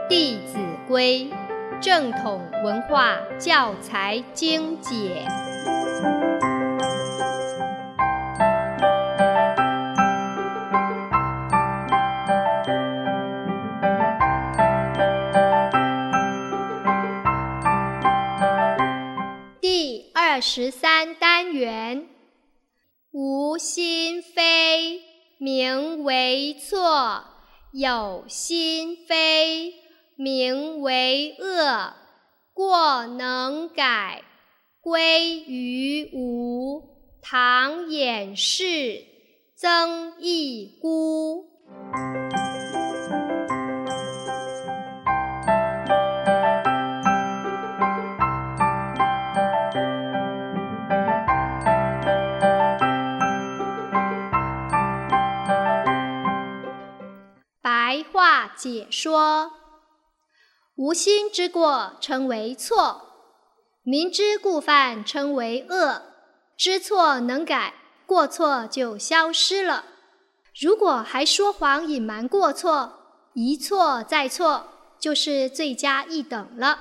《弟子规》正统文化教材精解。第23单元，无心非，名为错；有心非，名为恶。过能改，归于无。唐掩饰，曾益估。白话解说：无心之过称为错，明知故犯称为恶，知错能改，过错就消失了。如果还说谎隐瞒过错，一错再错，就是罪加一等了。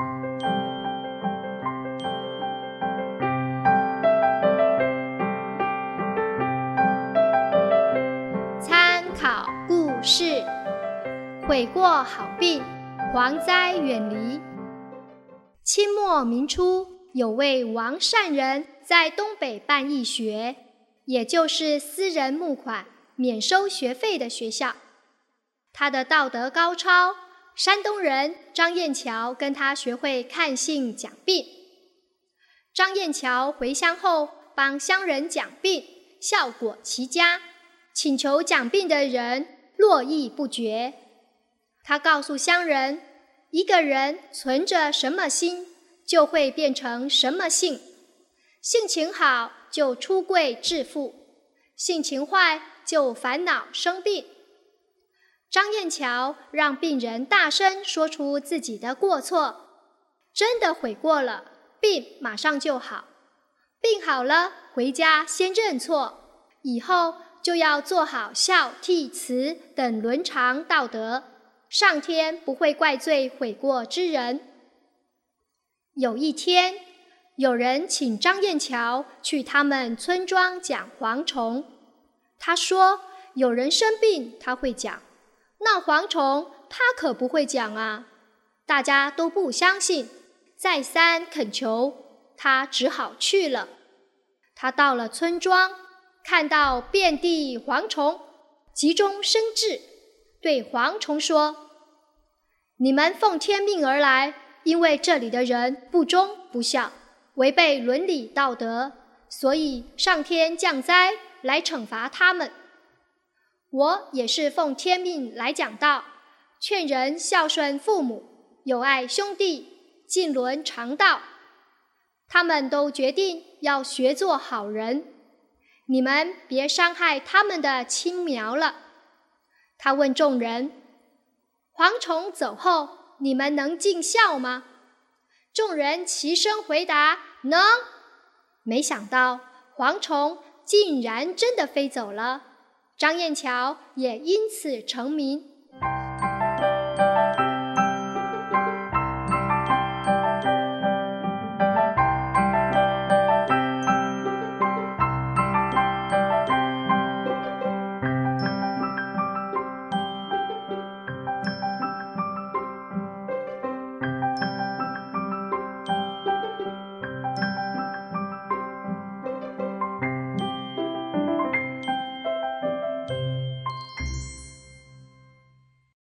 参考故事：悔过好病，蝗灾远离。清末民初，有位王善人在东北办义学，也就是私人募款免收学费的学校。他的道德高超，山东人张燕桥跟他学会看信讲病。张燕桥回乡后帮乡人讲病，效果奇佳，请求讲病的人络绎不绝。他告诉乡人，一个人存着什么心，就会变成什么性。性情好就出贵致富，性情坏就烦恼生病。张燕桥让病人大声说出自己的过错，真的悔过了，病马上就好。病好了，回家先认错，以后就要做好孝悌慈等伦常道德，上天不会怪罪悔过之人。有一天，有人请张燕桥去他们村庄讲蝗虫。他说，有人生病他会讲，那蝗虫他可不会讲啊。大家都不相信，再三恳求，他只好去了。他到了村庄，看到遍地蝗虫，急中生智，对蝗虫说：你们奉天命而来，因为这里的人不忠不孝，违背伦理道德，所以上天降灾来惩罚他们。我也是奉天命来讲道，劝人孝顺父母，友爱兄弟，尽伦常道。他们都决定要学做好人，你们别伤害他们的青苗了。他问众人，蝗虫走后，你们能尽孝吗？众人齐声回答，能。没想到蝗虫竟然真的飞走了，张燕桥也因此成名。